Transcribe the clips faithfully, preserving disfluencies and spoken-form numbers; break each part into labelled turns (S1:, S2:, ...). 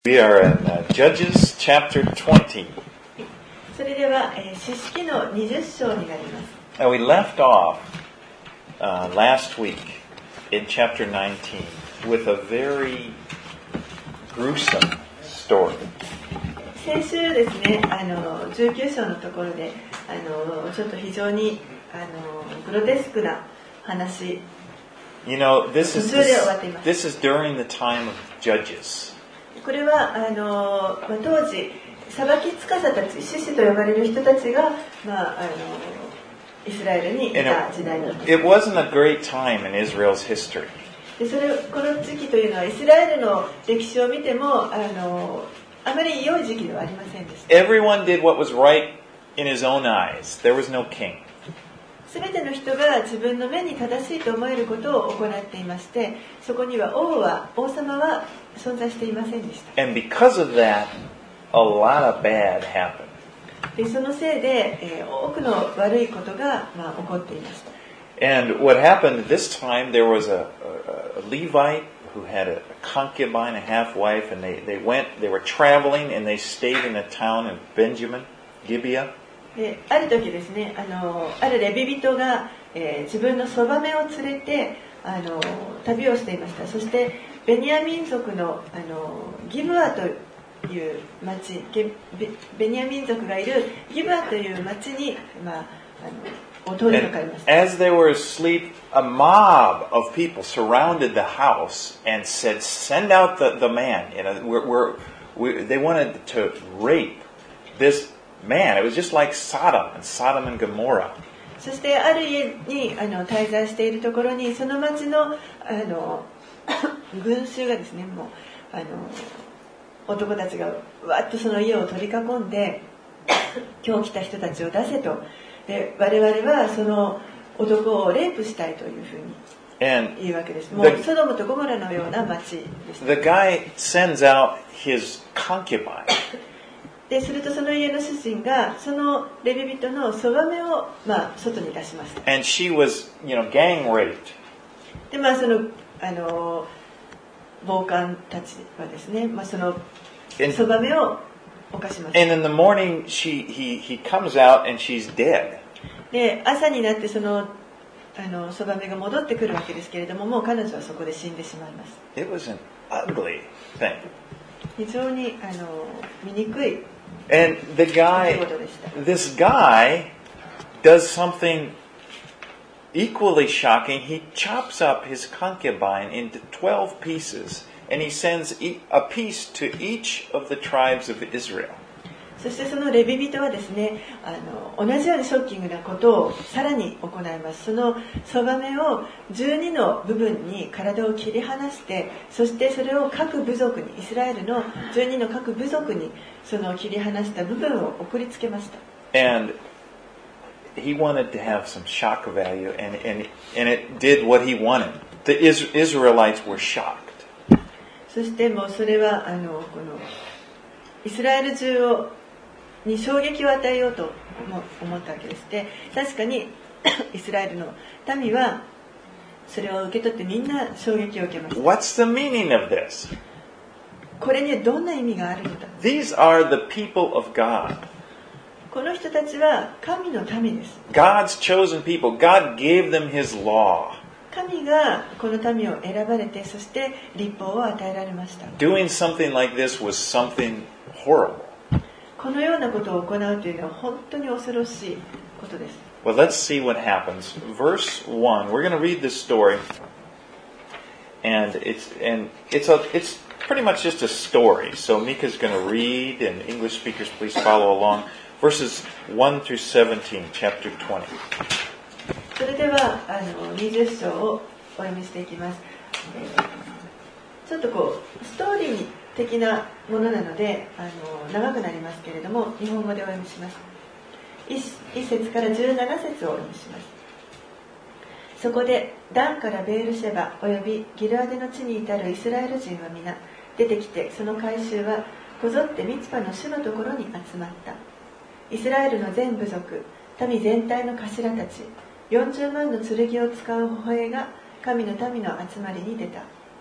S1: We are in uh, Judges chapter twenty.
S2: それでは、えー、詩式のにじゅっ章になります。
S1: And we left off uh, last week in chapter nineteen with a very gruesome story.
S2: 先週ですね、あのじゅうきゅう章のところで、あのちょっと非常にあのグロテスクな話。
S1: You know, this is this, this is during the time of Judges.
S2: これはあの、まあ、当時裁き司たち、士師と呼ばれる人たちが、まあ、あのイスラエルにいた時代なんです。
S1: It wasn't a great time in Israel's history.
S2: でそれこの時期というのはイスラエルの歴史を見てもあのあまり良い時期ではありませんでした。
S1: Everyone did what was right in his own eyes. There was no king.
S2: すべての人が自分の目に正しいと思えることを行っていまして、そこには王は王様は存在していませんでした。
S1: And because of that, a lot of bad happened.
S2: でそのせいで、えー、多くの悪いことが、まあ、起こっていました。
S1: And what happened this time, there was a, a, a Levite who had a concubine, a half-wife, and they, they went, they were traveling, and they stayed in a town in Benjamin, Gibeah.
S2: である時ですね、あのあるレビ人が、えー、自分のそばめを連れてあの旅をしていました。そしてベニヤ民族の、あのギブアという町、ベ, ベニヤ民族がいるギブアという町に、まあ、あの通りかかりました。
S1: As they were asleep, a mob of people surrounded the house and said, "Send out the, the man." You know, we're, we're, we, they wanted to rape this man. It was just like Sodom and Sodom and Gomorrah.
S2: そしてある家にあの滞在しているところにその町のあの群衆がですね、もうあの男たちがわっとその家を取り囲んで今日来た人たちを出せと。で我々はその男をレイプしたいというふうに言うわけです。もうソドムとゴモラのような町です。
S1: The guy sends out his concubine.
S2: でするとその家の主人がそのレビ人のそばめを、まあ、外に出しました。
S1: And she was, you know, gang raped.
S2: でまあそのあの暴漢たちはですね、まあ、そのそばめを犯しました。
S1: And in the morning, she he he comes out and she's dead.
S2: で朝になってそのあのそばめが戻ってくるわけですけれども、もう彼女はそこで死んでしまいます。
S1: It was an ugly thing.
S2: 非常にあの醜い。
S1: And the guy, this guy does something equally shocking. He chops up his concubine into twelve pieces, and he sends a piece to each of the tribes of Israel.
S2: そしてそのレビ人はですね、あの同じようにショッキングなことをさらに行います。そのそばめをじゅうにの部分に体を切り離して、そしてそれを各部族に、イスラエルのじゅうにの各部族にその切り離した部分を送りつけました。
S1: And he wanted to have some shock value, and and and it did what he wanted. The Israelites were shocked.
S2: そしてもうそれはあのこのイスラエル中をに衝撃を与えようと思ったわけです。で、確かにイスラエルの民はそれを受け取ってみんな衝撃を受けました。
S1: What's the meaning of this?
S2: これにどんな意味があるのか。
S1: These are the people of God.
S2: この人たちは神の民です。
S1: God's chosen people. God gave them His law.
S2: 神がこの民を選ばれて、そして律法を与えられました。
S1: Doing something like this was something horrible.
S2: このようなことを行うというのは本当に恐ろしいことです。
S1: Well, let's see what happens. Verse one. We're going to read this story, and it's and it's a it's pretty much just a story. So Mika's going to read, and English speakers, please follow along. Verses one through seventeen, chapter twenty.
S2: それではあのにじゅっ章をお読みしていきます。ちょっとこうストーリー的なものなのであの長くなりますけれども、日本語でお読みします。いっ節からじゅうなな節をお読みします。そこでダンからベールシェバおよびギルアデの地に至るイスラエル人は皆出てきて、その会衆はこぞってミツパの主のところに集まった。イスラエルの全部族、民全体の頭たち、よんじゅうまんの剣を使う歩兵が神の民の集まりに出た。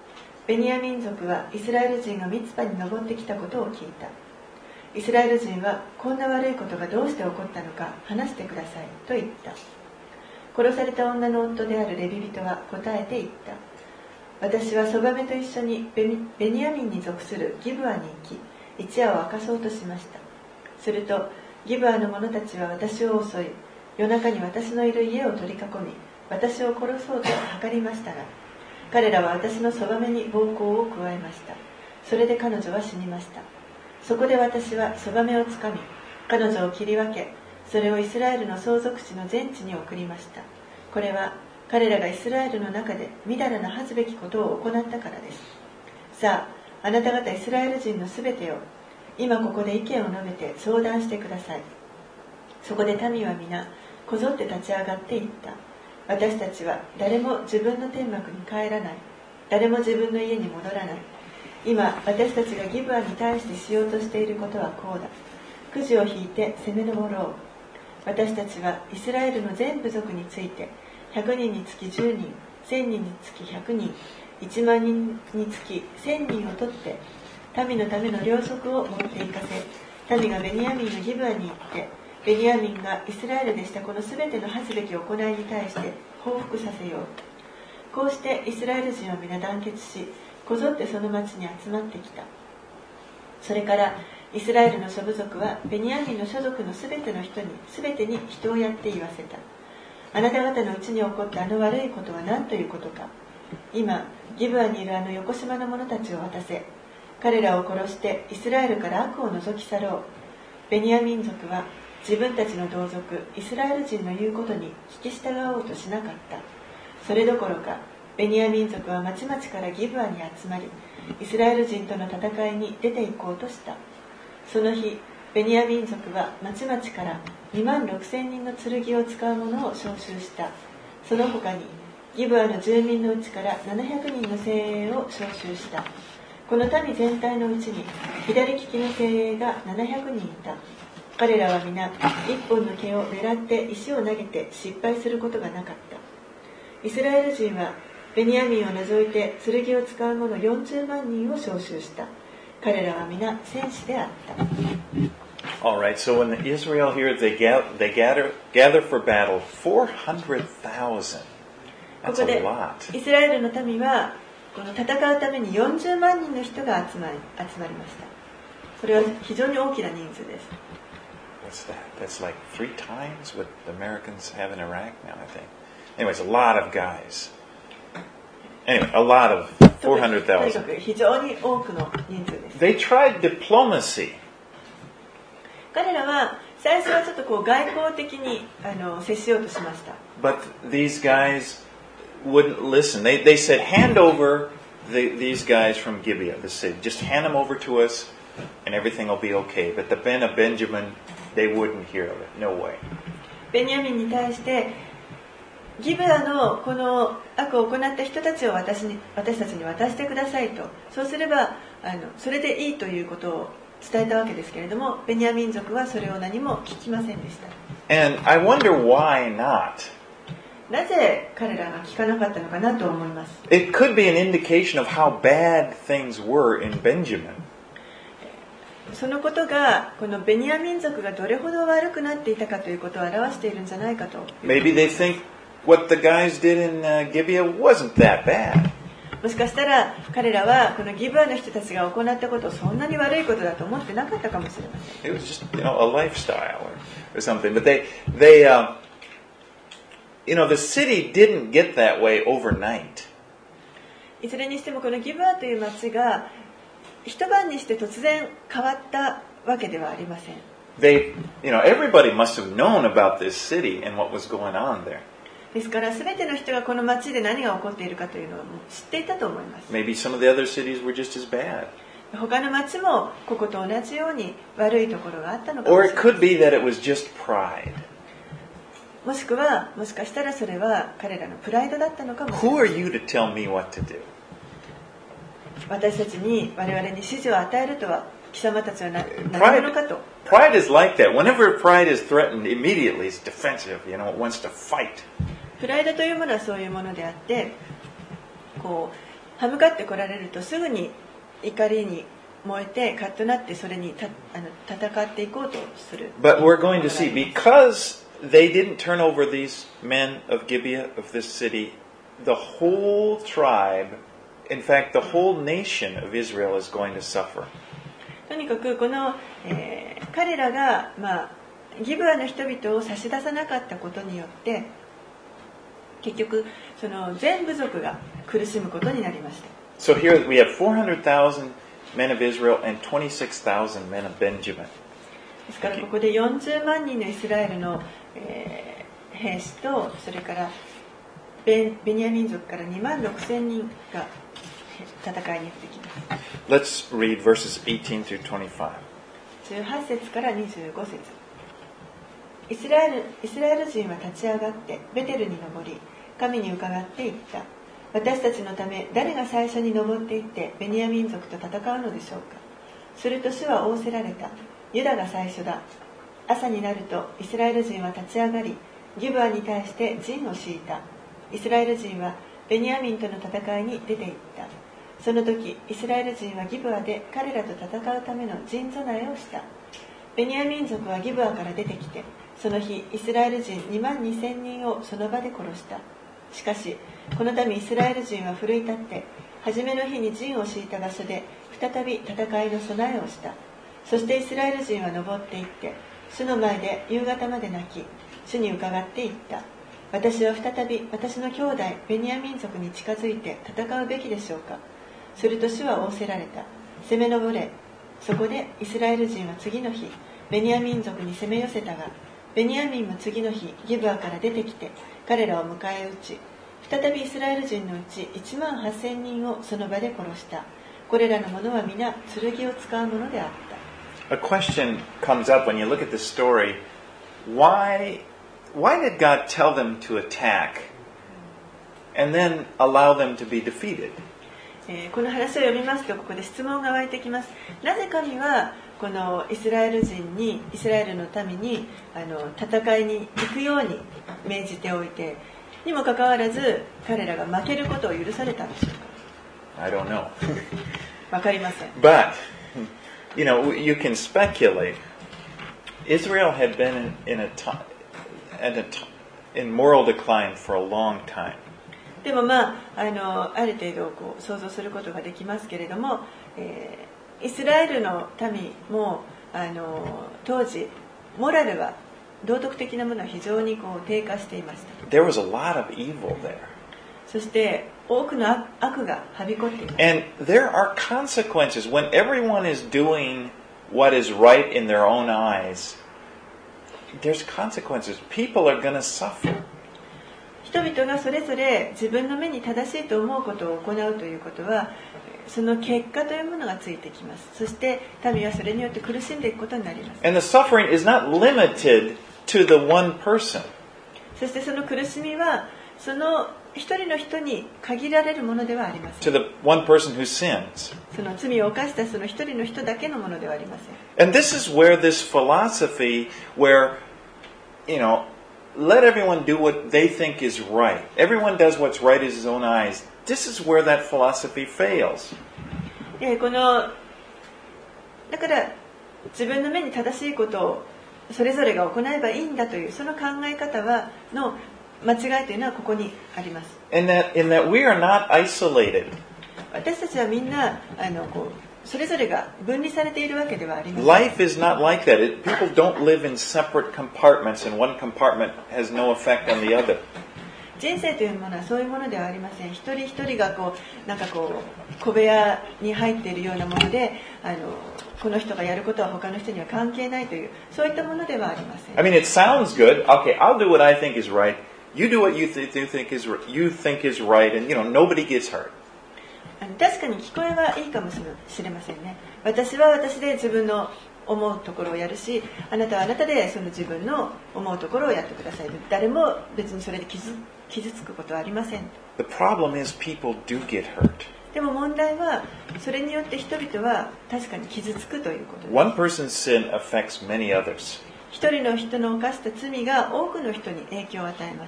S2: ベニヤミン族はイスラエル人がミツパに登ってきたことを聞いた。イスラエル人はこんな悪いことがどうして起こったのか話してくださいと言った。殺された女の夫であるレビ人は答えて言った。私はそばめと一緒にベニ、ベニヤミンに属するギブアに行き、一夜を明かそうとしました。するとギブアの者たちは私を襲い、夜中に私のいる家を取り囲み、私を殺そうと図りましたが、彼らは私のそばめに暴行を加えました。それで彼女は死にました。そこで私はそばめをつかみ、彼女を切り分け、それをイスラエルの相続地の全地に送りました。これは彼らがイスラエルの中でみだらな恥ずべきことを行ったからです。さあ、あなた方イスラエル人のすべてよ、今ここで意見を述べて相談してください。そこで民は皆こぞって立ち上がっていった。私たちは誰も自分の天幕に帰らない。誰も自分の家に戻らない。今私たちがギブアに対してしようとしていることはこうだ。くじを引いて攻め上ろう。私たちはイスラエルの全部族についてひゃくにんにつきじゅうにん、せんにんにつきひゃくにん、いちまんにんにつきせんにんを取って民のための領則を持っていかせ、民がベニヤミンのギブアに行ってベニヤミンがイスラエルでしたこのすべての恥ずべき行いに対して報復させよう。こうしてイスラエル人は皆団結し、こぞってその町に集まってきた。それからイスラエルの諸部族はベニヤミンの諸族のすべての人にすべてに人をやって言わせた。あなた方のうちに起こったあの悪いことは何ということか。今ギブアにいるあの横島の者たちを渡せ。彼らを殺してイスラエルから悪を除き去ろう。ベニヤミン族は自分たちの同族イスラエル人の言うことに聞き従おうとしなかった。それどころかベニヤミン族は町々からギブアに集まり、イスラエル人との戦いに出て行こうとした。その日ベニヤミン族は町々からにまんろくせんにんの剣を使う者を招集した。その他にギブアの住民のうちからななひゃくにんの精鋭を招集した。この民全体のうちに左利きの精鋭がななひゃくにんいた。彼らは皆一本の毛を狙って石を投げて失敗することがなかった。イスラエル人はベニヤミンを除いて剣を使う者よんじゅうまんにんを招集した。彼らは皆戦士であった。
S1: Alright, so when Israel here, they gather, they gather, gather for battle four hundred thousand.
S2: こ
S1: That's
S2: こ
S1: a
S2: で
S1: lot.
S2: イスラエルの民はこの戦うためによんじゅうまんにんの人が集まり、集まりました。これは非常に大きな人数です。
S1: What's that? That's like three times what the Americans have in Iraq now, I think. Anyways, a lot of guys. Anyway, a lot of
S2: とにか
S1: four hundred thousand.
S2: く非常に多くの人数です。
S1: They tried diplomacy.
S2: 彼らは最初はちょっとこう外交的にあの接しようとしました。
S1: But these guys wouldn't listen. They, they said, hand over the, these guys from Gibeah, the city. Just hand them over to us and everything will be okay. But the Ben of Benjamin, they wouldn't hear of it. No way.
S2: ベニヤミンに対してギブアのこの悪を行った人たちを私に私たちに渡してくださいと。そうすればあのそれでいいということを伝えたわけですけれども、ベニヤミン族はそれを何も聞きませんでした。
S1: And I wonder why not.
S2: なぜ彼らが聞かなかったのかなと思います。
S1: It could be an indication of how bad things were in Benjamin.
S2: そのことがこのベニヤミン族がどれほど悪くなっていたかということを表しているんじゃないかと。
S1: Maybe they think what the guys did in uh, Gibeah wasn't that bad.
S2: もしかしたら彼らはこのギブアの人たちが行ったことをそんなに悪いことだと思ってなかったかもしれません。
S1: It was just, you know, a lifestyle or, or something. But they, they, uh, you know, the city didn't get that way overnight.
S2: いずれにしてもこのギブアという町が一晩にして突然変わったわけではありません。
S1: They, you know, everybody must have known about this city and what was going on there.
S2: ですから全ての人がこの町で何が起こっているかというのを知っていたと思います。
S1: Maybe some of the other cities were just as bad.
S2: 他の町もここと同じように悪いところがあったのかも
S1: Or
S2: し
S1: it
S2: れない。
S1: could be that it was just pride.
S2: もしくはもしかしたらそれは彼らのプライドだったのかもしれ
S1: Who
S2: ない。
S1: are you to tell me what to do?
S2: 私たちに我々に指示を与えるとは貴様たちは何者かと。
S1: Pride is like that. Whenever pride is threatened, immediately it's defensive. You know, it wants to fight.
S2: プライドというものはそういうものであって、こう歯向かってこられるとすぐに怒りに燃えてカッとなってそれにたあの戦っていこうとする。
S1: But we're going to see, because they didn't turn over these men of Gibeah, of this city, the whole tribe, in fact the whole nation of Israel is going to suffer.
S2: とにかくこの、えー、彼らが、まあ、ギブアの人々を差し出さなかったことによって結局その全部族が苦しむことになりました。
S1: So here we have four hundred thousand men of Israel and twenty-six thousand men of Benjamin.
S2: ですからここでよんじゅうまんにんのイスラエルの、えー、兵士とそれからベ, ベニヤ民族からにまんろくせんにんが戦いに出てきます。
S1: Let's read verses eighteen through twenty-five.
S2: じゅうはち節からにじゅうご節。イスラエル、イスラエル人は立ち上がってベテルに登り神に伺っていった。私たちのため誰が最初に登っていってベニヤ民族と戦うのでしょうか。すると主は仰せられた。ユダが最初だ。朝になるとイスラエル人は立ち上がりギブアに対して陣を敷いた。イスラエル人はベニヤミンとの戦いに出ていった。その時イスラエル人はギブアで彼らと戦うための陣備えをした。ベニヤ民族はギブアから出てきてその日イスラエル人にまんにせんにんをその場で殺した。しかしこの度イスラエル人は奮い立って初めの日に陣を敷いた場所で再び戦いの備えをした。そしてイスラエル人は登っていって主の前で夕方まで泣き主に伺っていった。私は再び私の兄弟ベニヤ民族に近づいて戦うべきでしょうか。すると主は仰せられた。攻め上れ。そこでイスラエル人は次の日ベニヤ民族に攻め寄せたがベニヤミンも次の日ギブアから出てきて彼らを迎え撃ち再びイスラエル人のうちいちまんはっせんにんをその場で殺した。これらの者は皆剣を使うものであった。
S1: A question comes up when you look at this story. Why, why did God tell them to attack and then allow them to be defeated?
S2: えー、この話を読みますとここで質問が湧いてきます。なぜ神はこのイスラエル人にイスラエルの民にあの戦いに行くように命じておいてにもかかわらず彼らが負けることを許されたんでしょうか。
S1: I don't know.
S2: わかりません。
S1: But, you know, you can speculate. Israel had been in, in a time, in, a t- in moral decline for a long time.
S2: でもまあ、あのある程度こう想像することができますけれども、えー、イスラエルの民もあの当時モラルは道徳的なものは非常にこう低下していました。
S1: There was a lot of evil there.
S2: そして多くの悪がはびこっています。
S1: And there are consequences when everyone is doing what is right in their own eyes. There's consequences. People are going to suffer.
S2: 人々がそれぞれ自分の目に正しいと思うことを行うということはその結果というものがついてきます。そして民はそれによって苦しんでいくことになります。
S1: And the suffering is not limited to the one person.
S2: そしてその苦しみはその一人の人に限られるものではありませ
S1: To
S2: ん。
S1: the one person who sins.
S2: その罪を犯したその一人の人だけのものではありません。
S1: And this is where this philosophy where, you know, let everyone do what they think is right. Everyone does what's right in his own eyes. This is where that philosophy fails.
S2: でこのだから自分の目に正しいことをそれぞれが行えばいいんだというその考え方はの間違いというのはここにあります。
S1: In that, in that we are not isolated.
S2: 私たちはみんなあのこうそれぞれが分離されているわけではありません。
S1: Life is not like that. It, people don't live in separate compartments and one compartment has no effect on the other.
S2: 人生というものはそういうものではありません。一人一人がこうなんかこう小部屋に入っているようなものであのこの人がやることは他の人には関係ないというそういったものではありません。
S1: I mean, it sounds good. Okay, I'll do what I think is right. You do what you, th- you think is you think is right, and you know nobody gets hurt.
S2: 確かに聞こえはいいかもしれませんね。私は私で自分の思うところをやるし、あなたはあなたでその自分の思うところをやってください。誰も別にそれで傷、傷つくことはありません。
S1: The problem is people do get hurt.
S2: でも問題はそれによって人々は確かに傷つくということです。
S1: One person's sin affects many others.
S2: 一人の人の犯した罪が多くの人に影響を与えます。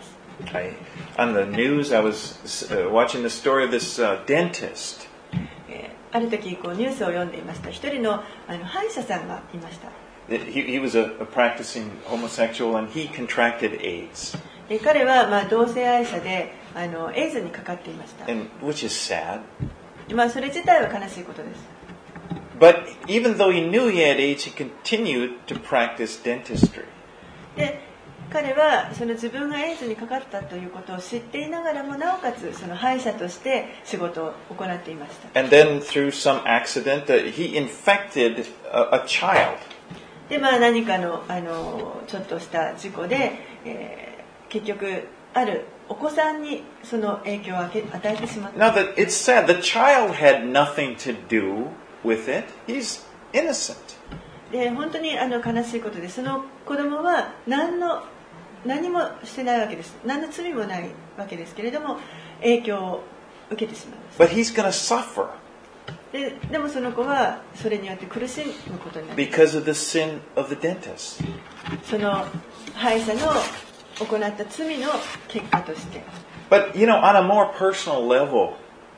S1: I, on the news, I was uh, watching the story of this uh, dentist.
S2: ある時こうニュースを読んでいました。一人のあの歯医者さんがいました。
S1: He, he was a, a practicing homosexual and he contracted AIDS.
S2: で彼はまあ同性愛者であのエイズにかかっていました。
S1: And, which is sad.
S2: まあそれ自体は悲しいことです。
S1: But even though he knew he had AIDS, he continued to practice dentistry.
S2: で彼はその自分がエイズにかかったということを知っていながらもなおかつその歯医者として仕事を行っていました。
S1: And then through some accident, uh, he infected a, a child.
S2: でまあ何かのあのちょっとした事故で、えー、結局あるお子さんにその影響を与えてしまった。
S1: Now that it's sad, the child had nothing to do with it. He's innocent.
S2: で本当にあの悲しいことで、その子供は何の何もしてないわけです。何の罪もないわけですけれども影響を受けてしまいます。
S1: But he's going to suffer
S2: で, でもその子はそれによって苦しむことになる。
S1: because of the sin of the dentist.
S2: その歯医者の行った罪の結果として。
S1: But you know, on a more personal level,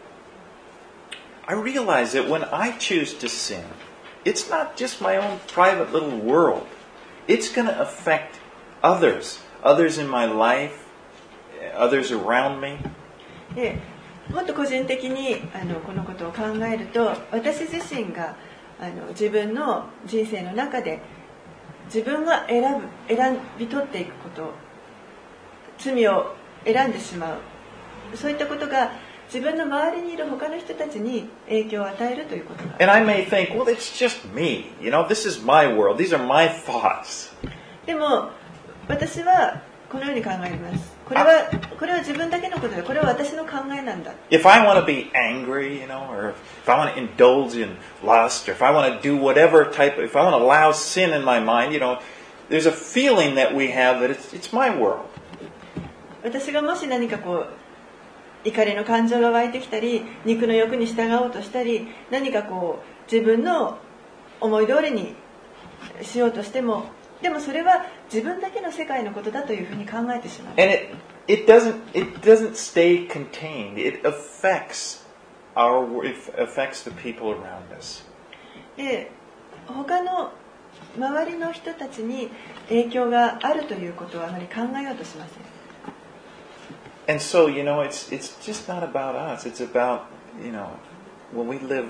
S1: I realize that when I choose to sin, it's not just my own private little world. It's going to affect others, others in my life, others around me.
S2: でもっと個人的にあのこのことを考えると、私自身があの自分の人生の中で自分が選ぶ選び取っていくこと、罪を選んでしまう、そういったことが自分の周りにいる他の人たちに影響を与えるということが。
S1: And I may think, well, it's just me. You know, this is my world. These are my thoughts.
S2: でも私はこのように考えます。これはこれは自分だけのことで、これは私の考えなんだ。
S1: If I want to be angry, you know, or if I want to indulge in lust, or if I want to do whatever type, if I want to allow sin in my mind, you know, there's a feeling that we have that it's, it's my world.
S2: 私がもし何かこう怒りの感情が湧いてきたり、肉の欲に従おうとしたり、何かこう自分の思い通りにしようとしても、でもそれは自分だけの世界のことだというふうに考えてしまう。
S1: And it, it doesn't, it doesn't stay contained. It affects our, it affects the people around us.
S2: で、他の周りの人たちに影響があるということはあまり考えようとしません。
S1: And so, you know, it's it's just not about us. It's about, you know, when we live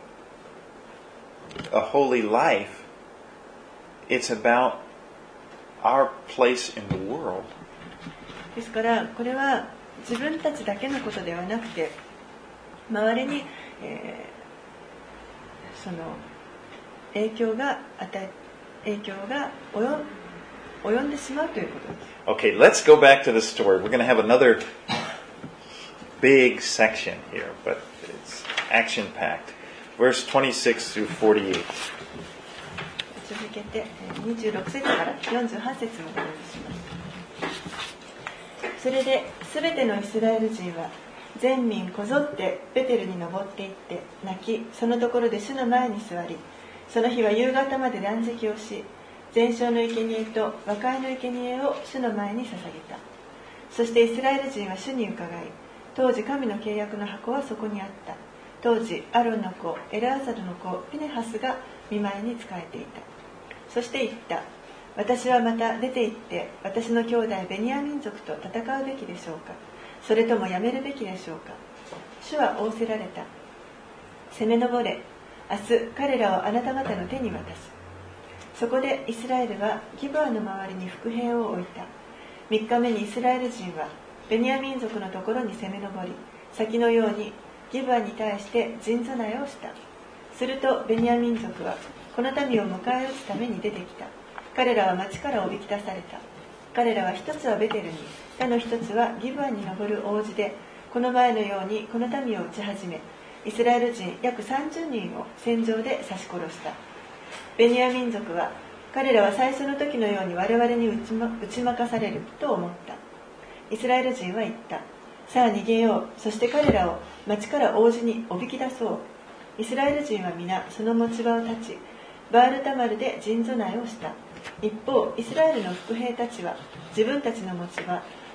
S1: a holy life, it's about our place in the world.
S2: ですからこれは自分たちだけのことではなくて、周りに、えー、その影響が与え影響が及及んでしまうということです。
S1: Okay, let's go back to the story. We're going to have another big section here, but it's action-packed. Verse twenty-six through forty-eight.
S2: 続けてにじゅうろく節からよんじゅうはち節までお読みします。それで全てのイスラエル人は全民こぞってベテルに登っていって泣き、そのところで主の前に座り、その日は夕方まで断食をし、全焼の生贄と和解の生贄を主の前に捧げた。そしてイスラエル人は主に伺い、当時神の契約の箱はそこにあった。当時アロンの子エルアザルの子ピネハスが御前に仕えていた。そして言った。私はまた出て行って私の兄弟ベニヤ民族と戦うべきでしょうか、それともやめるべきでしょうか。主は仰せられた。攻め上れ、明日彼らをあなた方の手に渡す。そこでイスラエルはギブアの周りに伏兵を置いた。みっかめにイスラエル人はベニヤ民族のところに攻め上り、先のようにギブアに対して陣備えをした。するとベニヤ民族はこの民を迎え撃つために出てきた。彼らは町からおびき出された。彼らは一つはベテルに、他の一つはギブアに登る王子で、この前のようにこの民を撃ち始め、イスラエル人約さんじゅうにんを戦場で刺し殺した。ベニヤ民族は彼らは最初の時のように我々に打ち、ま、打ち負かされると思った。イスラエル人は言った。さあ逃げよう。そして彼らを町から王子におびき出そう。イスラエル人は皆その持ち場を立ち、バールタマルで陣備えをした。一方イスラエルの伏兵たちは自分たちの持ち場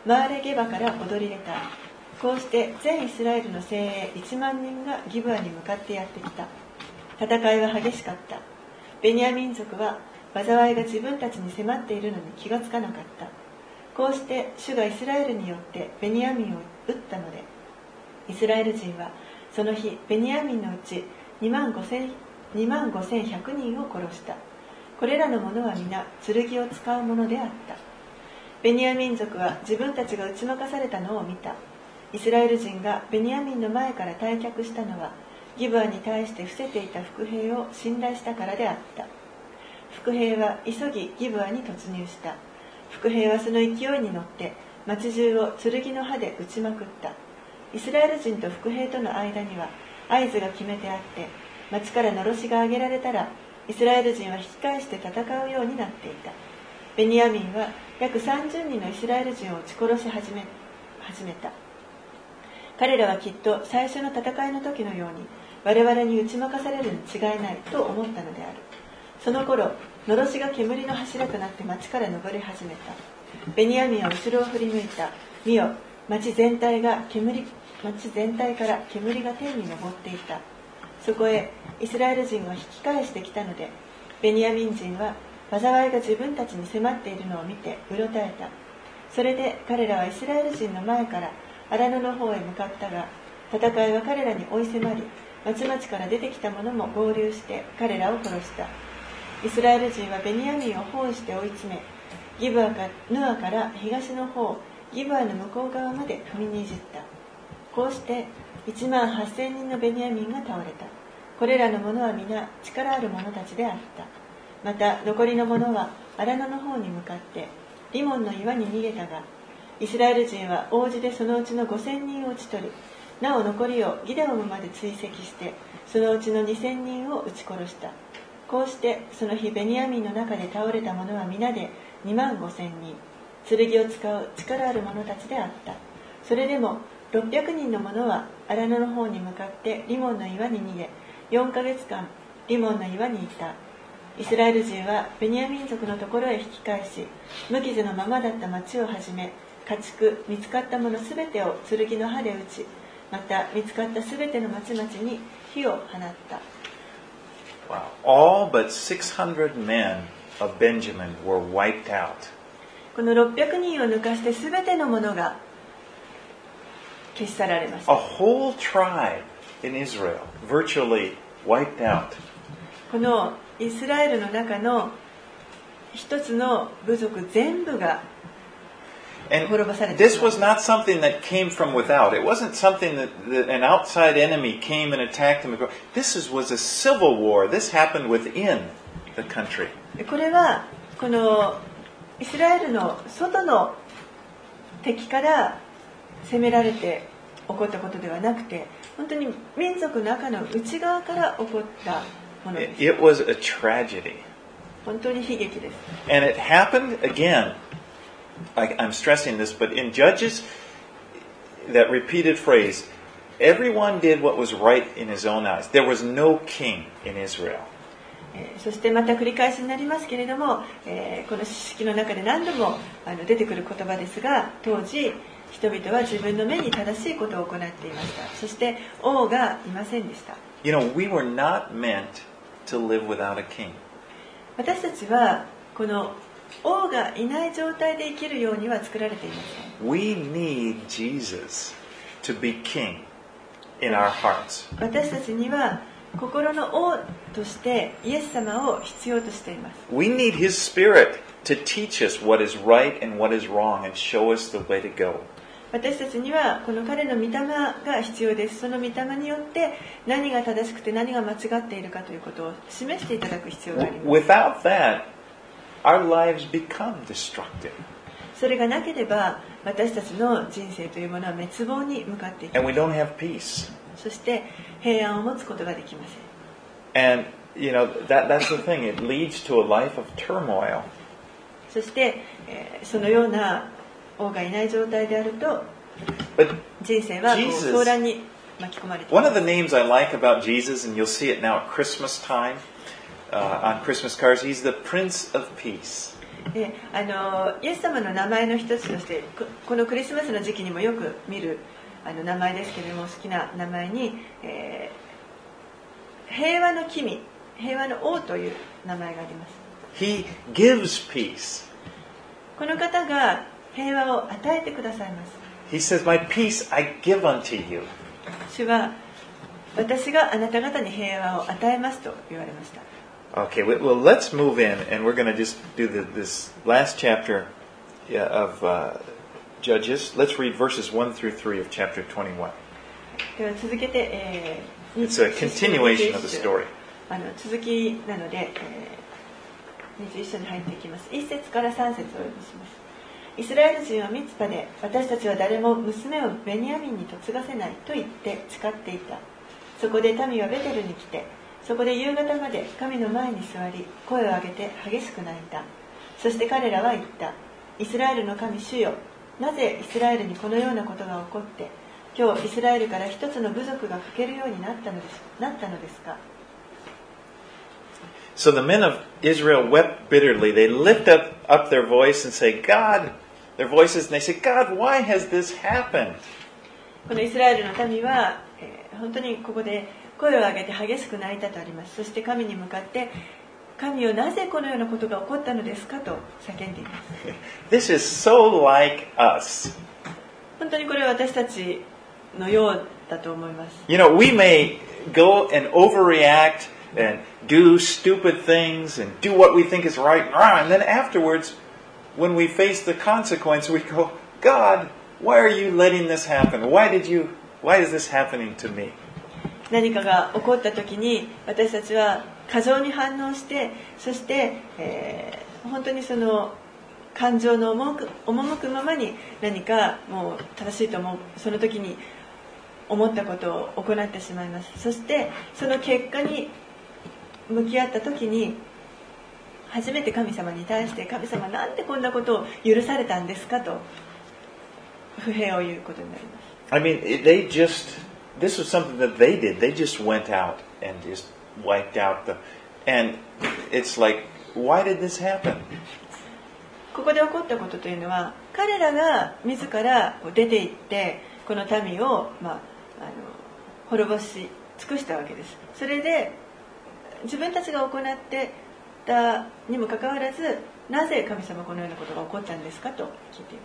S2: マーレゲバから踊り出た。こうして全イスラエルの精鋭いちまんにんがギブアに向かってやってきた。戦いは激しかった。ベニヤ民族は災いが自分たちに迫っているのに気がつかなかった。こうして主がイスラエルによってベニヤミンを撃ったので、イスラエル人はその日ベニヤミンのうちにまんごせんひゃくにんを殺した。これらの者は皆剣を使うものであった。ベニヤ民族は自分たちが打ち負かされたのを見た。イスラエル人がベニヤミンの前から退却したのは、ギブアに対して伏せていた伏兵を信頼したからであった。伏兵は急ぎギブアに突入した。伏兵はその勢いに乗って町中を剣の刃で打ちまくった。イスラエル人と伏兵との間には合図が決めてあって、町からのろしが上げられたらイスラエル人は引き返して戦うようになっていた。ベニヤミンは約さんじゅうにんのイスラエル人を撃ち殺し始め、始めた。彼らはきっと最初の戦いの時のように我々に打ち負かされるに違いないと思ったのである。その頃、のろしが煙の柱となって町から昇り始めた。ベニヤミンは後ろを振り向いた。見よ、町全体が煙、町全体から煙が天に昇っていた。そこへイスラエル人が引き返してきたので、ベニヤミン人は災いが自分たちに迫っているのを見てうろたえた。それで彼らはイスラエル人の前から荒野の方へ向かったが、戦いは彼らに追い迫り、町々から出てきた者も合流して彼らを殺した。イスラエル人はベニヤミンを包囲して追い詰め、ギブアかヌアから東の方、ギブアの向こう側まで踏みにじった。こうしていちまんはっせんにんのベニヤミンが倒れた。これらの者は皆力ある者たちであった。また残りの者は荒野の方に向かってリモンの岩に逃げたが、イスラエル人は大路でそのうちのごせんにんを討ち取り、なお残りをギデオムまで追跡して、そのうちのにせんにんを撃ち殺した。こうしてその日ベニヤミンの中で倒れた者は皆でにまんごせんにん、剣を使う力ある者たちであった。それでもろっぴゃくにんの者は荒野の方に向かってリモンの岩に逃げ、よんかげつかんリモンの岩にいた。イスラエル人はベニヤ民族のところへ引き返し、無傷のままだった町をはじめ、家畜見つかったものすべてを剣の刃で撃ち、また見つかったすべての町々に火を放った。
S1: Wow. All but six hundred men of Benjamin were wiped out.
S2: このろっぴゃくにんを抜かしてすべてのものが消し去られました。
S1: A whole tribe in Israel virtually wiped out.
S2: このイスラエルの中の一つの部族全部が
S1: And this was not something that came from without. It wasn't something that, that an outside enemy came and attacked them. This is, was a civil war. This happened within the country.
S2: これはこのイスラエルの外の敵から攻められて起こったことではなくて、本当に民族の中の内側から起こったものです。
S1: It was a tragedy.
S2: 本当に悲劇です。
S1: And it happened again. I, I'm stressing this, but in Judges, that repeated phrase, everyone did what was right in his own eyes. There was no king in Israel.
S2: そしてまた繰り返しになりますけれども、えー、この詩式の中で何度もあの出てくる言葉ですが、当時人々は自分の目に正しいことを行っていました。そして王がいませんでした。
S1: You know, we were not meant to live without a king.
S2: 私たちはこの王がいない状態で生きるようには作られていません。
S1: We need Jesus to be king in our hearts.
S2: 私たちには心の王としてイエス様を必要としています。
S1: We need His Spirit to teach us what is right and what is wrong and show us the way to go.
S2: 私たちにはこの彼の御霊が必要です。その御霊によって何が正しくて何が間違っているかということを示していただく必要があります。
S1: Without that, our lives become destructive.
S2: それがなければ私たちの人生というものは滅亡に向かっていきます。
S1: And we don't have peace.
S2: そして平安を持つことができません。
S1: And, you know, that, that's the thing. It leads to a life of turmoil.
S2: そして、えー、そのような王がいない状態であると、人生はこう騒乱に巻き込まれています。
S1: One of the names I like about Jesus, and you'll see it now at Christmas time, uh, on Christmas cards, He's the Prince of Peace.
S2: であのイエス様の名前の一つとしてこ、このクリスマスの時期にもよく見るあの名前ですけれども、好きな名前に、えー、平和の君、平和の王という名前があります。
S1: He gives peace.
S2: この方が平和を与えてくださいます。
S1: He says, My peace I give unto you.
S2: 主は私があなた方に平和を与えますと言われました。
S1: Okay, well, let's move in, and we're going to just do the, this last chapter of uh, Judges. Let's read verses one through three of chapter twenty-one.
S2: では続けて、えー、
S1: It's a continuation of the story.
S2: あの続きなので、えー、にじゅういっ章に入っていきます。いっ節からさん節をお読みします。イスラエル人はミツパで、私たちは誰も娘をベニヤミンに嫁がせないと言って誓っていた。そこで民はベテルに来て、そこで夕方まで神の前に座り、声を上げて激しく泣いた。そして彼らは言った。イスラエルの神主よ、なぜイスラエルにこのようなことが起こって、今日イスラエルから一つの部族が欠けるようになったのです、なったのですか。
S1: So the men of Israel wept bitterly. They lift up, up their voice and say, God, their voices, and they say, God, why has this happened?
S2: このイスラエルの民は、えー、本当にここで声を上げて激しく泣いたとあります。そして神に向かって、神よ、なぜこのようなことが起こったのですかと叫んでいます。
S1: This is so like us.
S2: 本当にこれは私たちのようだと思います。
S1: You know, we may go and overreact and do stupid things and do what we think is right and wrong, and then afterwards, when we face the consequence, we go, God, why are you letting this happen? Why did you, why is this happening to me?
S2: 何かが起こった時に私たちは過剰に反応して、そして、えー、本当にその感情の赴く、赴くままに何かもう正しいと思うその時に思ったことを行ってしまいます。そしてその結果に向き合った時に初めて神様に対して、神様なんでこんなことを許されたんですかと不平を言うことになります。
S1: I mean, they just, this was something that they did. They just went out and just wiped out the, and it's like, why did this happen?
S2: ここで起こったことというのは、彼らが自ら出て行ってこの民を、まあ、あの滅ぼし尽くしたわけです。それで自分たちが行ってたにもかかわらず、なぜ神様このようなことが起こったんですかと聞いています。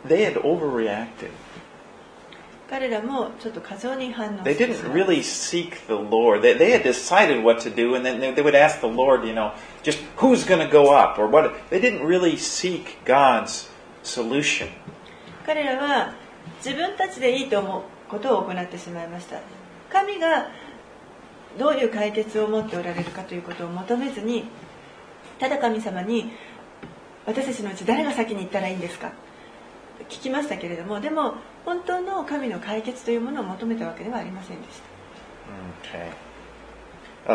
S1: They had overreacted.
S2: 彼らもちょっと過剰に反応して
S1: They didn't really seek the Lord. They, they had decided what to do, and then they, they would ask the Lord, you know, just who's going to go up or what. They didn't really seek God's solution.
S2: 彼らは自分たちでいいと思うことを行ってしまいました。神がどういう解決を持っておられるかということを求めずに、ただ神様に私たちのうち誰が先に行ったらいいんですか聞きましたけれども、でも本当の神の解決というものを求めたわけではありませんでした。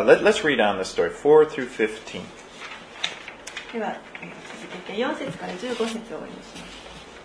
S1: Okay. Uh, let, let's read on the story, four through fifteen.
S2: では続けてよん節からじゅうご節をお読みします。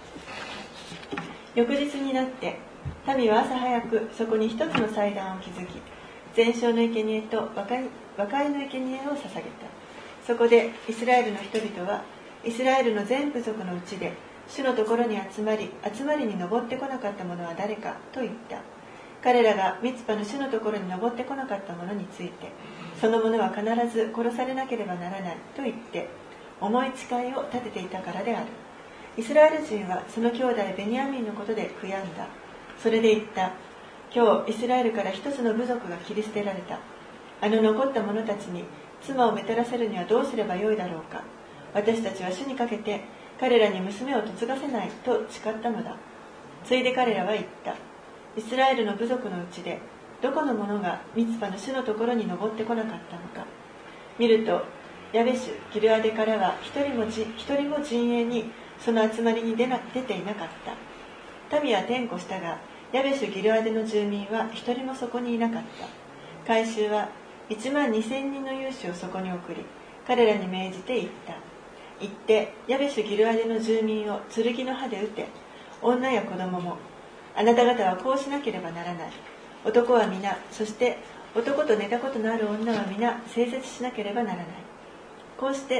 S2: 翌日になって民は朝早くそこに一つの祭壇を築き、全焼の生贄と和解の生贄を捧げた。そこでイスラエルの人々はイスラエルの全部族のうちで主のところに集まり、集まりに登ってこなかった者は誰かと言った。彼らがミツパの主のところに登ってこなかった者について、その者は必ず殺されなければならないと言って重い誓いを立てていたからである。イスラエル人はその兄弟ベニヤミンのことで悔やんだ。それで言った。今日イスラエルから一つの部族が切り捨てられた。あの残った者たちに妻をめたらせるにはどうすればよいだろうか。私たちは主にかけて彼らに娘を嫁がせないと誓ったのだ。ついで彼らは言った。イスラエルの部族のうちでどこの者がミツパの主のところに登ってこなかったのか。見るとヤベシュギルアデからは一人も一人も陣営にその集まりに出な出ていなかった。民は転校したがヤベシュギルアデの住民は一人もそこにいなかった。回収はいちまんにせんにんの勇士をそこに送り、彼らに命じて言った。行ってヤベシュギルアデの住民を剣の刃で撃て。女や子供もあなた方はこうしなければならない。男は皆、そして男と寝たことのある女は皆整節しなければならない。こうして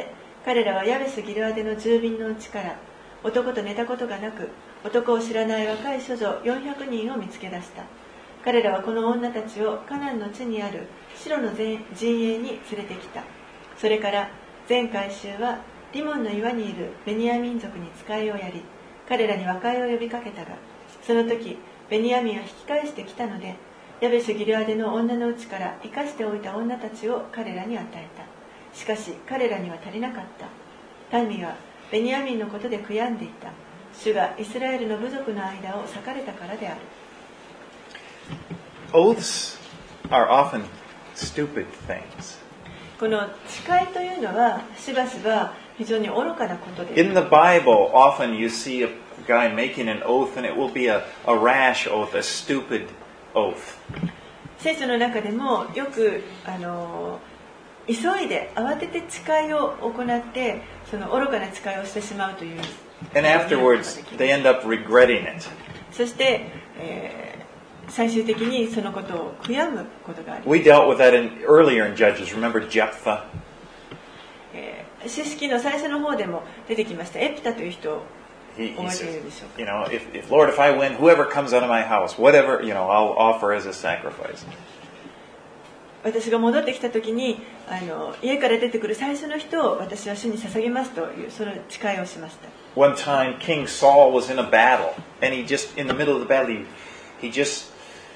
S2: 彼らはヤベスギルアデの住民のうちから男と寝たことがなく男を知らない若い処女よんひゃくにんを見つけ出した。彼らはこの女たちをカナンの地にあるシロの陣営に連れてきた。それから全回収はリモンの岩にいるベニヤ民族に使いをやり、彼らに和解を呼びかけたが、その時ベニヤミンは引き返してきたので、ヤベスギルアデの女のうちから生かしておいた女たちを彼らに与えた。しかし彼らには足りなかった。民はベニヤミンのことで悔やんでいた。主がイスラエルの部族の間を裂かれたからである。
S1: Oaths are often stupid things.
S2: この誓いというのはしばしば非常に愚かなことです。
S1: In the Bible, often you see a guy making an oath, and it will be a, a rash oath, a stupid oath.
S2: 聖書の中でもよくあの急いで慌てて誓いを行ってその愚かな誓いをしてしまうという。
S1: And afterwards, they end up regretting it.
S2: そして、えー、最終的にそのことを悔やむことがあります。
S1: We dealt with that in, earlier in Judges. Remember Jephthah?
S2: えー、詩式の最初の方でも出てきました。エプタという人を
S1: He, he
S2: 覚えてい
S1: says,
S2: るでしょうか。
S1: you know, if, if Lord, if I win, whoever comes out of my house, whatever, you know, I'll offer as a sacrifice.
S2: 私が戻ってきた時にあの家から出てくる最初の人を私は主に捧げますというその誓いをしました。
S1: One time, King Saul was in a battle, and he just, in the middle of the battle, he, he just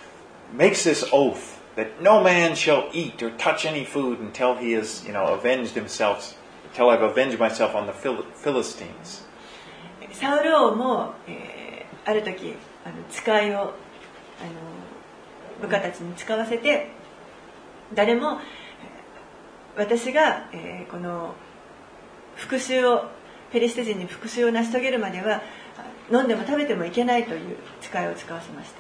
S1: makes this oath that no man shall eat or touch any food until he has, you know, avenged himself, until I've avenged myself on the Phil- Philistines.
S2: サウル王も、えー、ある時あの誓いをあの部下たちに誓わせて、誰も私が、えー、この復讐をペリシテ人に復讐を成し遂げるまでは飲んでも食べてもいけないという誓いを使わせました。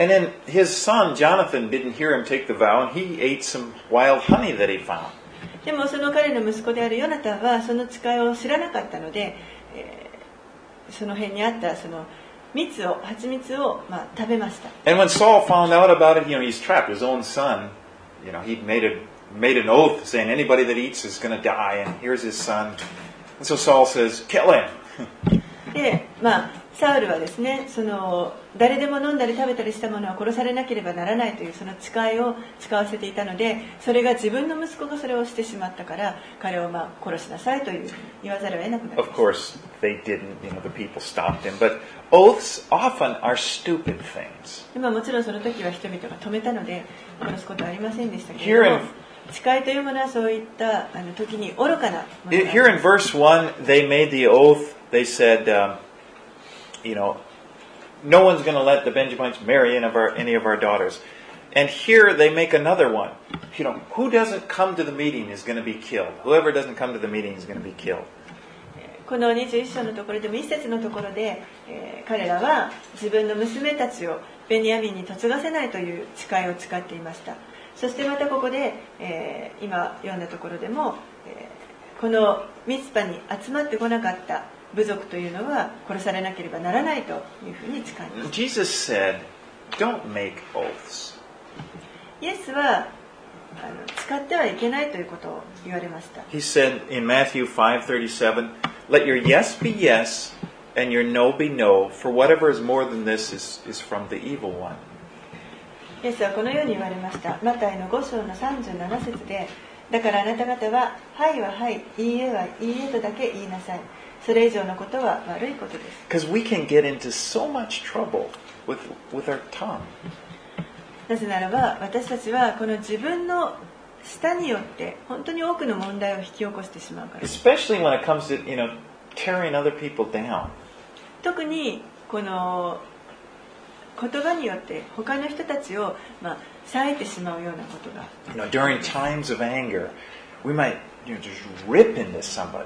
S1: And then his son Jonathan didn't hear him take the vow, and he ate some wild honey that he found.
S2: でもその彼の息子であるヨナタンはその誓いを知らなかったので、えーその辺にあったその蜜を蜂蜜をまあ食べました。
S1: And when Saul found out about it, you know, he's trapped. His own son, you know, he made a made an oath saying anybody that eats is going to die, and here's his son. And so Saul says, kill him.
S2: で、まあサウルはですね、その誰でも飲んだり食べたりしたものは殺されなければならないというその誓いを使わせていたので、それが自分の息子がそれをしてしまったから彼をまあ殺しなさいという言わざるを得なくなりました。
S1: Of course, they didn't. You know, the people stopped him. But oaths often are stupid things.
S2: でまあもちろんその時は人々が止めたので殺すことはありませんでしたけ
S1: Here
S2: れど
S1: in
S2: も、誓いというものはそういったあの時に愚かなものがあります。
S1: here in verse one, they made the oath. They said, um, you know, no one's going to let the Benjamites marry any of our any of our daughters. And here they make another one. You know, who doesn't come to the meeting is going to be killed. Whoever doesn't come to the meeting is going to be killed.
S2: このにじゅういっ章のところでも一節のところで、えー、彼らは自分の娘たちをベニヤミンに嫁がせないという誓いを使っていました。そしてまたここで、えー、今読んだところでも、えー、このミツパに集まってこなかった部族というのは殺されなければならないというふうに誓います。
S1: Jesus said, "Don't make oaths."
S2: イエスはあの使ってはいけないということを言われました。
S1: He said in Matthew five thirty-seven, "Let your yes be yes, and your no be no, for whatever is more than this is, is from the evil one."
S2: イエスはこのように言われました。マタイのご章のさんじゅうなな節で、だからあなた方は、はいははい、いいえはいいえとだけ言いなさい。それ以上のことは悪いことです。
S1: Because we can get into so much trouble with, with our tongue.
S2: なぜならば、私たちはこの自分の舌によって本当に多くの問題を引き起こしてしまうから。
S1: Especially when it comes to, you know, tearing other people down.
S2: 特にこの言葉によって他の人たちをまあ裂いてしまうようなことが。
S1: You know, during times of anger, we might, you know, just rip into somebody.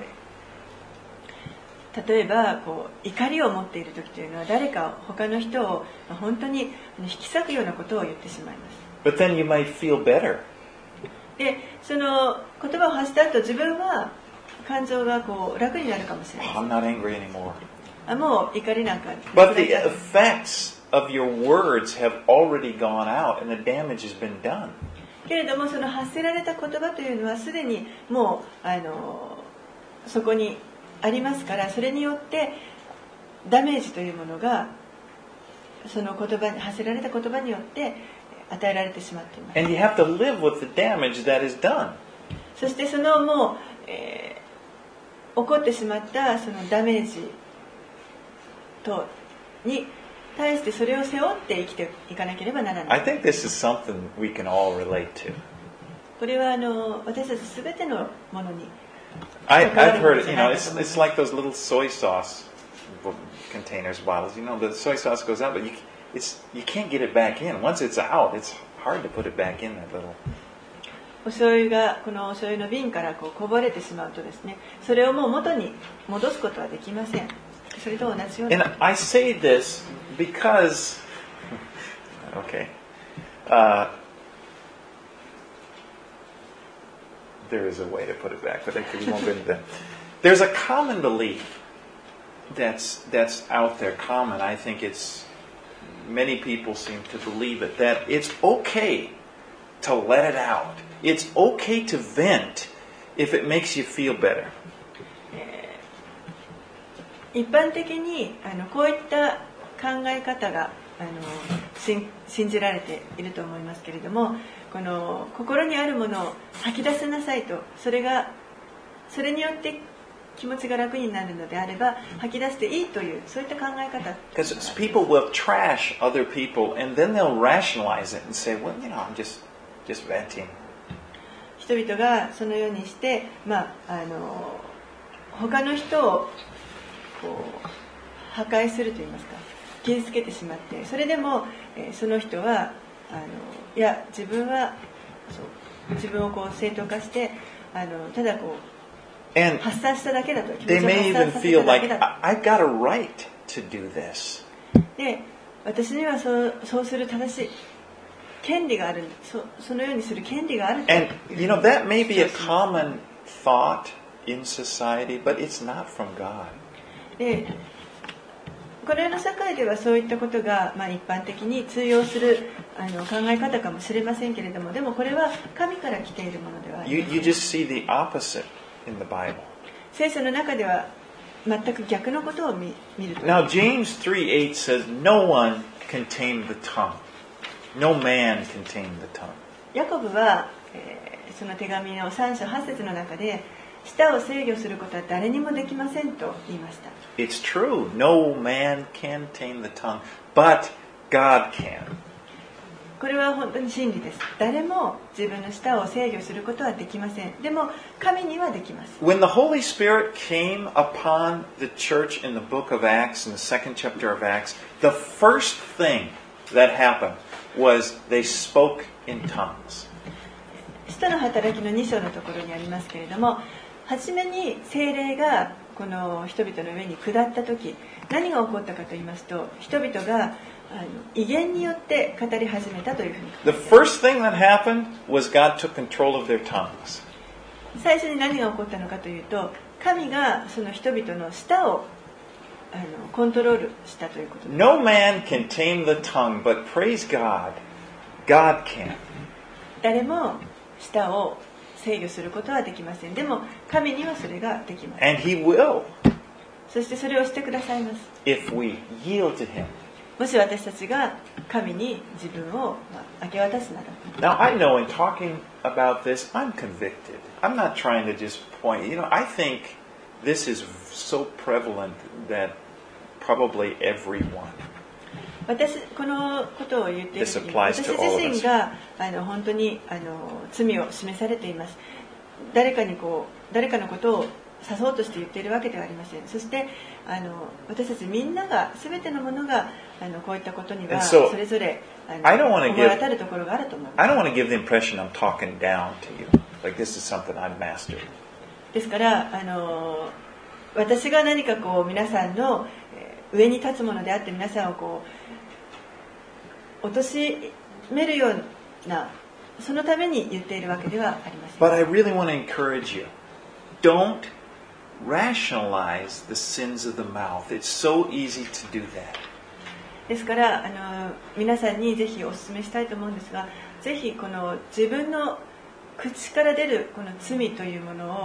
S2: 例えばこう怒りを持っている時というのは誰か他の人を本当に引き裂くようなことを言ってしまいます。
S1: But then you might feel better.
S2: で、その言葉を発した後、自分は感情がこう楽になるかもしれない。
S1: I'm not angry anymore.
S2: あ、もう怒りなんか。
S1: But the effects of your words have already gone out and the damage has been done.
S2: けれどもその発せられた言葉というのはすでにもうあのそこにありますから、それによってダメージというものがその言葉に発せられた言葉によって与えられてしまっています。
S1: And you have to live with the damage that is done.
S2: そしてそのもう、えー、起こってしまったそのダメージとに対してそれを背負って生きていかなければならない。
S1: I think this is something we can all relate to.
S2: これはあの私たちすべてのものに
S1: I, I've heard it, you know, it's, it's like those little soy sauce containers, bottles. You know, the soy sauce goes out, but you, it's, you can't get it back in. Once it's out, it's hard to put it back in that little.
S2: お醤油がこのお醤油の瓶からこうこぼれてしまうとですね、それをもう元に戻すことはできません。それと同じように。
S1: And I say this because, okay, uh, there is a way to put it back, but I we won't get into that. There's a common belief that's that's out there. Common, I think it's many people seem to believe it, that it's okay to let it out. It's okay to vent if it makes you feel better.
S2: 一般的にあのこういった考え方があの信信じられていると思いますけれども、この心にあるものを吐き出せなさいと、それがそれによって気持ちが楽になるのであれば吐き出していいというそういった考え方。
S1: Because people will trash other people and then they'll rationalize it and say, well, you know, I'm just just venting.
S2: 人々がそのようにして、まあ、あの他の人をこう破壊するといいますか、傷つけてしまって、それでも、えー、その人はあのいや自分はそう自分をこう正当化してあのただこう
S1: And
S2: 発散しただけだと、気持
S1: they
S2: ちを
S1: may
S2: 発
S1: even
S2: 散させ
S1: feel
S2: ただ
S1: like,
S2: けだ
S1: I- I've got a right to do this.
S2: で、私にはそうそうする正しい権利がある、そ, そのようにする権利があると。
S1: And, you know, that may be a common thought in society, but it's not from God.
S2: でこの世の社会ではそういったことが、まあ、一般的に通用するあの考え方かもしれませんけれども、でもこれは神から来ているものではあり
S1: You,
S2: ません。
S1: you just see the opposite in the Bible.
S2: 聖書の中では全く逆のことを 見, 見ると。
S1: Now, James three eight says, no one can tame the tongue. No man can tame the tongue.
S2: ヤコブは、えーその手紙のさん章はち節の中で、舌を制御することは誰にもできませんと言いました。
S1: It's true. No man can tame the tongue, but God can.
S2: これは本当に真理です。誰も自分の舌を制御することはできません。でも神にはできます。
S1: When the Holy Spirit came upon the church in the book of Acts, in the second chapter of Acts, the first thing that happened was they spoke in tongues.
S2: 使徒の働きのに章のところにありますけれども、初めに聖霊がこの人々の上に下った時、何が起こったかと言いますと、人々があの異言によって語り始めたというふうに。
S1: The first thing that happened was God took control of their tongues.
S2: 最初に何が起こったのかというと、神がその人々の舌をあのコントロールしたということです。
S1: No man can tame the tongue, but praise God, God can.
S2: 誰も舌を制御することはできません。でも神にはそれができます。
S1: And He will
S2: そしてそれをしてくださいます。
S1: if we yield to Him.
S2: もし私たちが神に自分をまあ明け渡すなら。
S1: Now, I know in talking about this, I'm convicted. I'm not trying to just point. You know, I think this is so prevalent that probably everyone.
S2: 私このことを言っている時に、
S1: This applies
S2: 私
S1: to all of us.
S2: 自身があの本当にあの罪を示されています。誰かにこう誰かのことを指そうとして言っているわけではありません。そしてあの私たちみんなが全てのものがあのこういったことには
S1: And
S2: そ
S1: so,
S2: れぞれあ
S1: I don't
S2: の
S1: wanna
S2: 思い当たるところがあると思います。
S1: I don't want to give the impression I'm talking down to you. Like this is something I've mastered.
S2: ですからあの私が何かこう皆さんのえー上に立つものであって皆さんをこう貶としめるようなそのために言っているわけではありません。
S1: But I really want to encourage you. Don't rationalize the sins of the mouth. It's so easy to do that.
S2: ですからあの皆さんにぜひお勧めしたいと思うんですが、ぜひこの自分の口から出るこの罪というものを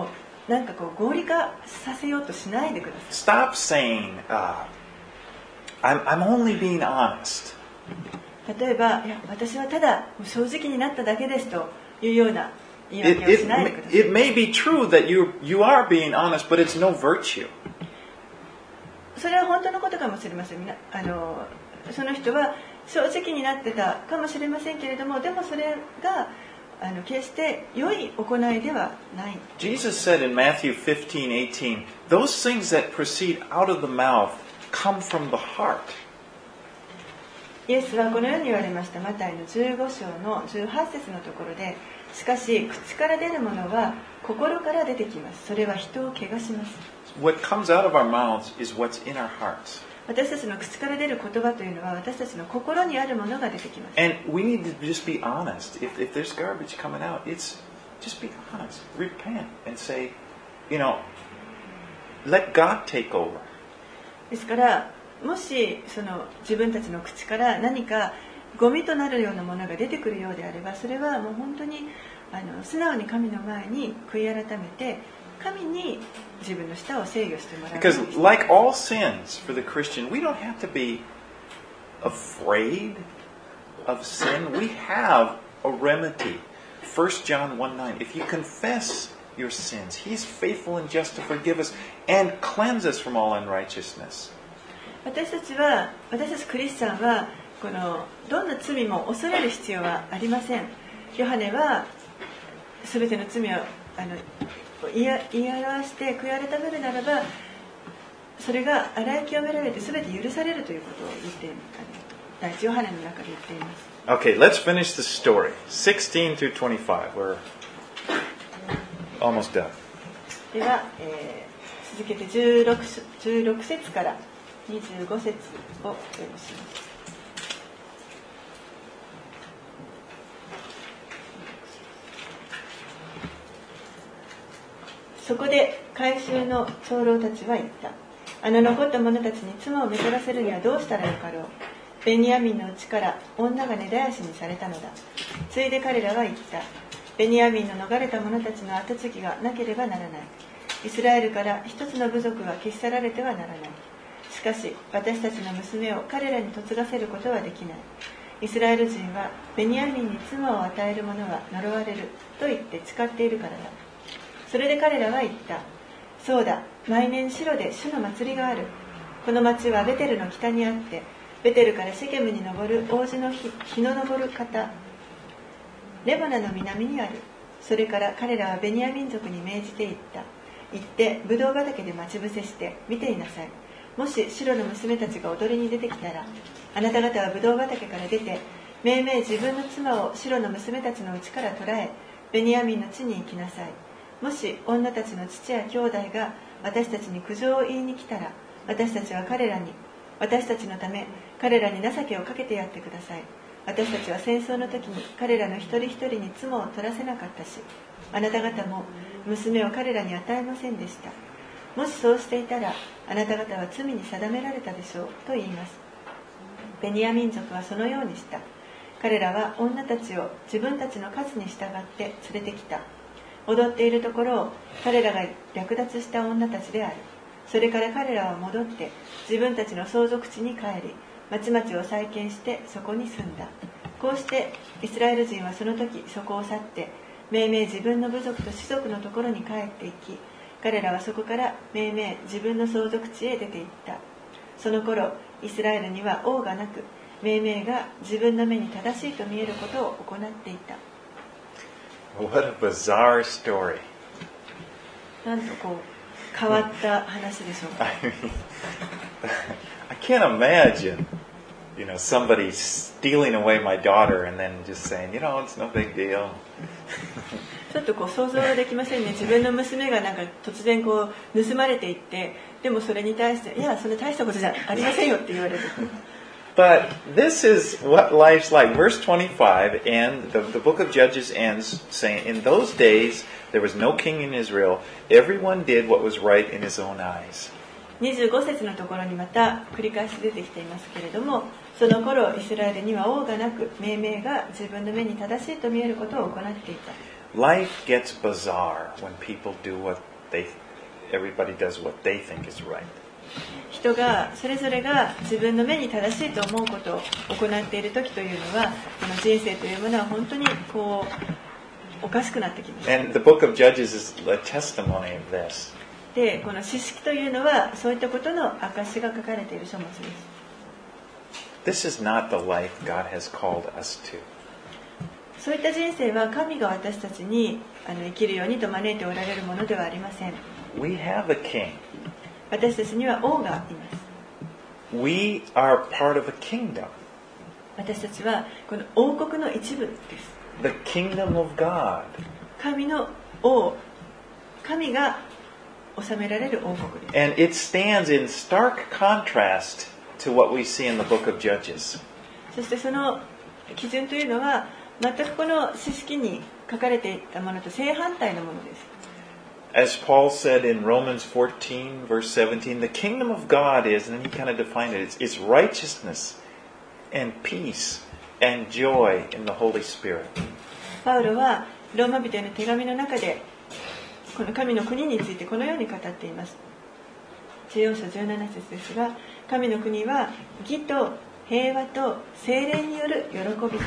S2: なんかこう合理化させようとしないでください。
S1: Stop saying, uh, I'm, I'm only being honest.
S2: 例えば、いや私はただ正直になっただけですというような言い
S1: It,
S2: 訳をし
S1: it,
S2: ないでください。
S1: it may be true that you, you are being honest, but it's no virtue.
S2: それは本当のことかもしれません。みなあのその人は正直になってたかもしれませんけれども、でもそれがあの決して良い行いではない。
S1: Jesus said in Matthew fifteen eighteen, those things that proceed out of the mouth come from the heart.
S2: イエスはこのように言われました。マタイのじゅうご章のじゅうはち節のところで、しかし口から出るものは心から出てきます。それは人を汚します。
S1: What comes out of our mouths is what's in our hearts.
S2: 私たちの口から出る言葉というのは私たちの心にあるものが出てきます。
S1: And we need to just be honest. If, if there's garbage coming out, it's just be honest. Repent and say, you know, let God take over.
S2: ですからもしその自分たちの口から何かゴミとなるようなものが出てくるようであれば、それはもう本当にあの素直に神の前に悔い改めて神に自分の舌を制御してもらう。
S1: Because like all sins for the Christian, we don't have to be afraid of sin. We have a remedy. First John one nine. If you confess your sins, He's faithful and just to forgive us and cleanse us from all unrighteousness.
S2: 私たちは私たちクリスチャンはこのどんな罪も恐れる必要はありません。ヨハネはすべての罪をあの言い表して悔い改めるならば、それが洗い清められてすべて許されるということを言って第一ヨハネの中で言っています。
S1: Okay, let's finish the story. sixteen through twenty-five. We're almost done.
S2: では、えー、続けてじゅうろく、じゅうろく節からにじゅうご節を読みします。そこで回収の長老たちは言った。あの残った者たちに妻をめとらせるにはどうしたらよかろう。ベニヤミンのうちから女が根絶やしにされたのだ。ついで彼らは言った。ベニヤミンの逃れた者たちの跡継ぎがなければならない。イスラエルから一つの部族が消し去られてはならない。しかし私たちの娘を彼らに嫁がせることはできない。イスラエル人はベニヤミンに妻を与える者は呪われると言って誓っているからだ。それで彼らは言った。そうだ、毎年シロで主の祭りがある。この町はベテルの北にあって、ベテルからシェケムに登る王子の日の昇る方、レバナの南にある。それから彼らはベニヤ民族に命じて言った。行ってブドウ畑で待ち伏せして見ていなさい。もしシロの娘たちが踊りに出てきたら、あなた方はブドウ畑から出て、めいめい自分の妻をシロの娘たちのうちから捕らえ、ベニヤ民の地に行きなさい。もし女たちの父や兄弟が私たちに苦情を言いに来たら、私たちは彼らに、私たちのため彼らに情けをかけてやってください。私たちは戦争の時に彼らの一人一人に妻を取らせなかったし、あなた方も娘を彼らに与えませんでした。もしそうしていたら、あなた方は罪に定められたでしょうと言います。ベニヤ民族はそのようにした。彼らは女たちを自分たちの数に従って連れてきた。踊っているところを彼らが略奪した女たちである。それから彼らは戻って自分たちの相続地に帰り、町々を再建してそこに住んだ。こうしてイスラエル人はその時そこを去って、めいめい自分の部族と氏族のところに帰っていき、彼らはそこからめいめい自分の相続地へ出て行った。その頃イスラエルには王がなく、めいめいが自分の目に正しいと見えることを行っていた。
S1: What a bizarre story.
S2: なんとこう変わった話でしょうか。
S1: I mean, I can't imagine, you know, somebody stealing away my daughter and then just saying, you know, it's no big deal.
S2: ちょっとこう想像ができませんね。自分の娘がなんか突然こう盗まれていって、でもそれに対していやそれ大したことじゃありませんよって言われる。
S1: But this is what life's like. Verse twenty-five, and the, the book of Judges ends saying, in those days there was no king in Israel. Everyone did what was right in his own eyes.
S2: にじゅうご節のところにまた繰り返し出てきていますけれども、その頃イスラエルには王がなく、めいめいが自分の目に正しいと見えることを行っていた。
S1: Life gets bizarre when people do what they, everybody does what they think is right.
S2: 人がそれぞれが自分の目に正しいと思うことを行っている時というのは、この人生というものは本当にこうおかしくなってきます。
S1: And the book of Judges is a testimony of this.
S2: で、この詩式というのはそういったことの証が書かれている書物です。
S1: This is not the life God has called us to.
S2: そういった人生は神が私たちにあの生きるようにと招いておられるものではありません。
S1: We have a king.
S2: 私たちには王がいます。
S1: We are part of a kingdom.
S2: 私たちはこの王国の一部です。
S1: The kingdom of God.
S2: 神の王、神が治められる王国です。
S1: And it stands in stark contrast to what we see in the book of Judges.
S2: そしてその基準というのは全くこの詩式に書かれていたものと正反対のものです。
S1: As Paul said in Romans fourteen, verse seventeen, the kingdom of God is, and then he kind of defined it, it's, it's righteousness and peace and joy in the Holy Spirit.
S2: パウロはローマ人への手紙の中でこの神の国についてこのように語っています。じゅうよん章じゅうなな節ですが、神の国は義と平和と聖霊による喜び。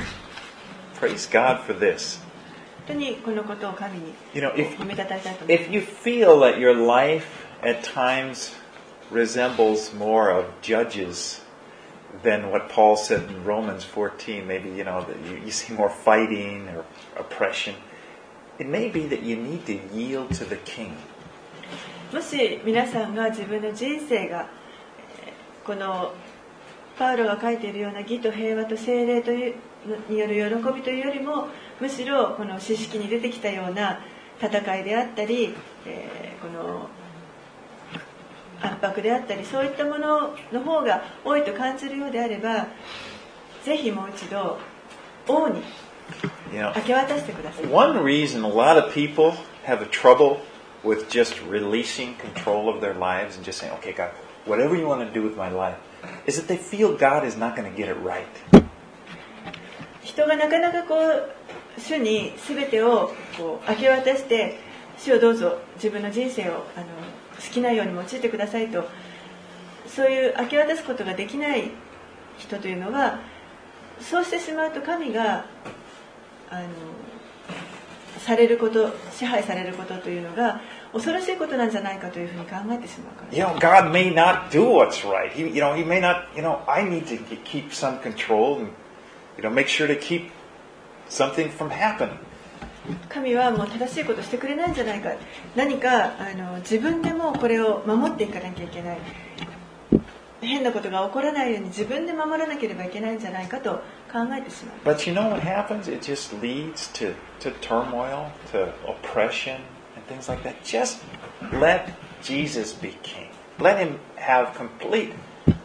S1: Praise God for this.
S2: 本当にこのことを神に
S1: You know, if,
S2: 褒めたたえたいと思います。
S1: if you feel that your life at times resembles more of Judges than what Paul said in Romans fourteen, maybe you know that you, you see more fighting or oppression, it may be that you need to yield to the king.
S2: もし皆さんが自分の人生がこのパウロが書いているような義と平和と聖霊というによる喜びというよりも、むしろこの詩式に出てきたような戦いであったり、えー、この圧迫であったり、そういったものの方が多いと感じるようであれば、ぜひもう一度王に明け渡してください。
S1: One reason a lot of people have a trouble with just releasing control of their lives and just saying, okay, God, whatever you want to do with my life, is that they feel God is not going to get it right.
S2: 人がなかなかこう主に全てをこう明け渡して、主をどうぞ自分の人生をあの好きなように用いてくださいと、そういう明け渡すことができない人というのは、そうしてしまうと神があのされること、支配されることというのが恐ろしいことなんじゃないかというふうに考えてしまうから。
S1: You know, God may not do what's right. He, you know, He may not. You know, I need to keep some control and, you know, make sure to keep something from happening.
S2: 神はもう正しいことをしてくれないんじゃないか、何かあの自分でもこれを守っていかなきゃいけない、変なことが起こらないように自分で守らなければいけないんじゃないかと考えてしまう。
S1: But you know what happens? It just leads to, to turmoil, to oppression, and things like that. Just let Jesus be king. Let Him have complete,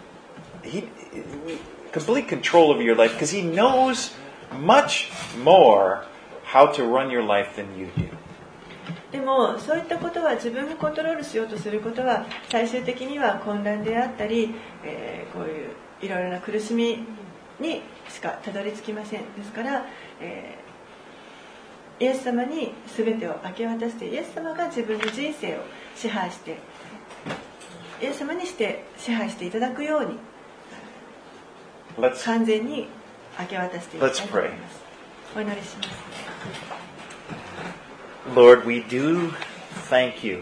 S1: he, complete control of your life, because He knows much more how to run your life than you do.
S2: でもそういったことは自分がコントロールしようとすることは最終的には混乱であったり、えー、こういういろいろな苦しみにしかたどり着きません。ですから、えー、イエス様に全てを明け渡して、イエス様が自分の人生を支配して、イエス様にして支配していただくように
S1: Let's,
S2: 完全に明け渡していきたいと思います。お祈りします。
S1: Lord, we do thank you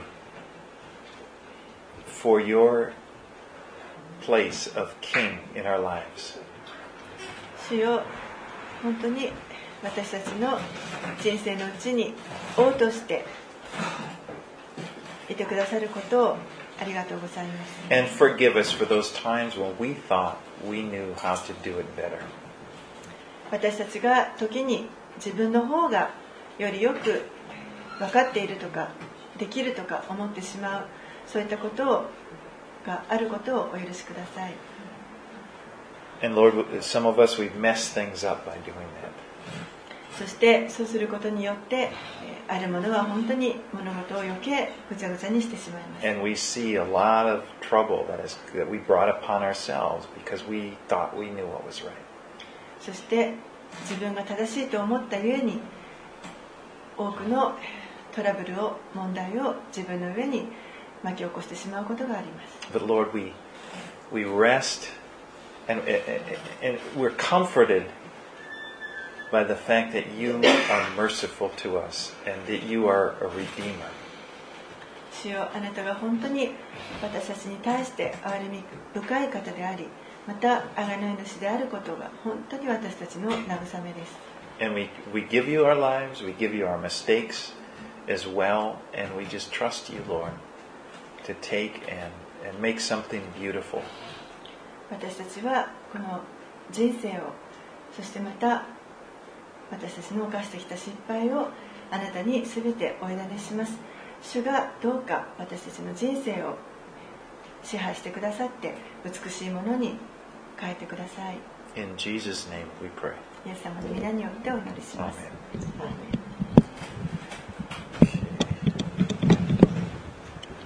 S1: for your place of king in our lives.
S2: 主よ、本当に私たちの人生のうちに王としていてくださることをありがとうございます。
S1: And forgive us for those times when we thought we knew how to do it better.
S2: 私たちが時に自分の方がよりよく分かっているとかできるとか思ってしまう、そういったことがあることをお許しください。
S1: And Lord, some of us, we've messed things up by doing that.
S2: そしてそうすることによってあるものは本当に物事を余計ぐちゃぐちゃにしてしまいます。
S1: And we see a lot of trouble that, is, that we brought upon ourselves because we thought we knew what was right.
S2: そして自分が正しいと思ったゆえに多くのトラブルを問題を自分の上に巻き起こしてしまうことがあります。
S1: But Lord, we we rest and and we're comforted by the fact that you are merciful to us and that you are a redeemer.
S2: 主よ、あなたが本当に私たちに対して憐れみ深い方であり、また贖い主であることが本当に私たちの慰めです。
S1: And we we give you our lives, we give you our mistakes as well, and we just trust you, Lord, to take and and make something beautiful.
S2: 私たちはこの人生を、そしてまた私たちの犯してきた失敗をあなたに全てお委ねします。主がどうか私たちの人生を支配してくださって美しいものに変えてください。
S1: In Jesus' name we pray.
S2: イエス様の皆によってお祈りします。
S1: Amen.